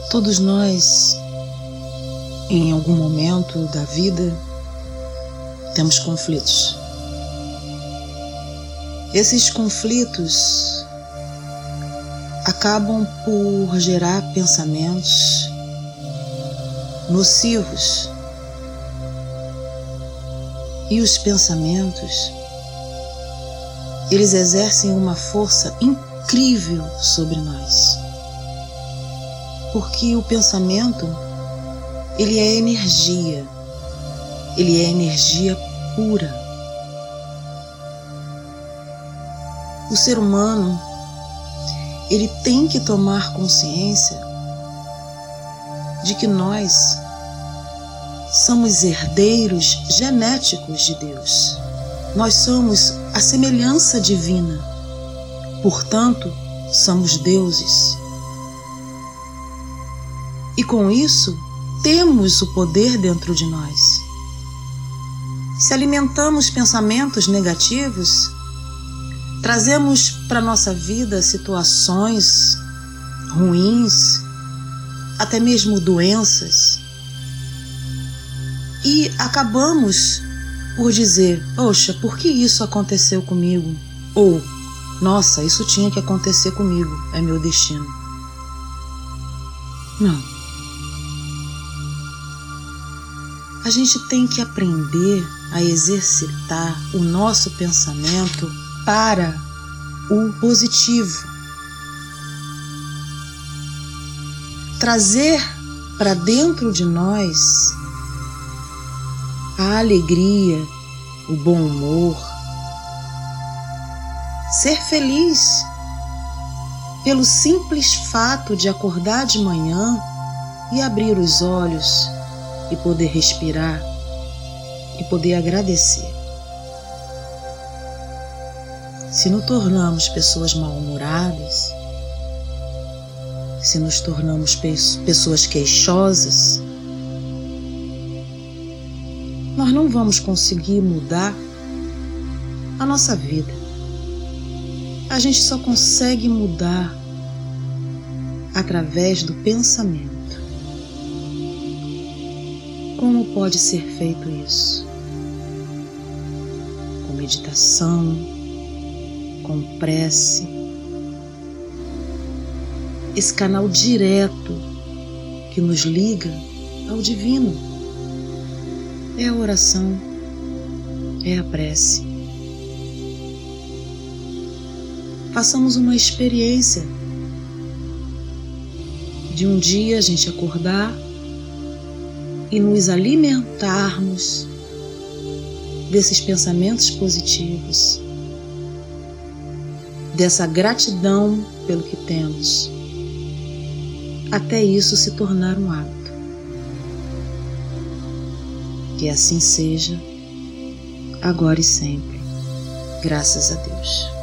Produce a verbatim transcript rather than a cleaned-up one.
Todos nós, em algum momento da vida, temos conflitos. Esses conflitos acabam por gerar pensamentos nocivos. E os pensamentos, eles exercem uma força incrível sobre nós. Porque o pensamento, ele é energia. Ele é energia pura. O ser humano, ele tem que tomar consciência de que nós somos herdeiros genéticos de Deus. Nós somos a semelhança divina. Portanto, somos deuses. E com isso, temos o poder dentro de nós. Se alimentamos pensamentos negativos, trazemos para a nossa vida situações ruins, até mesmo doenças, e acabamos por dizer: poxa, por que isso aconteceu comigo? Ou, nossa, isso tinha que acontecer comigo, é meu destino. Não. A gente tem que aprender a exercitar o nosso pensamento para o positivo. Trazer para dentro de nós a alegria, o bom humor, ser feliz pelo simples fato de acordar de manhã e abrir os olhos e poder respirar e poder agradecer. Se nos tornamos pessoas mal-humoradas, se nos tornamos pessoas queixosas, nós não vamos conseguir mudar a nossa vida. A gente só consegue mudar através do pensamento. Como pode ser feito isso? Com meditação, com prece, esse canal direto que nos liga ao divino. É a oração, é a prece. Façamos uma experiência de um dia a gente acordar e nos alimentarmos desses pensamentos positivos, dessa gratidão pelo que temos, até isso se tornar um hábito. Que assim seja, agora e sempre, graças a Deus.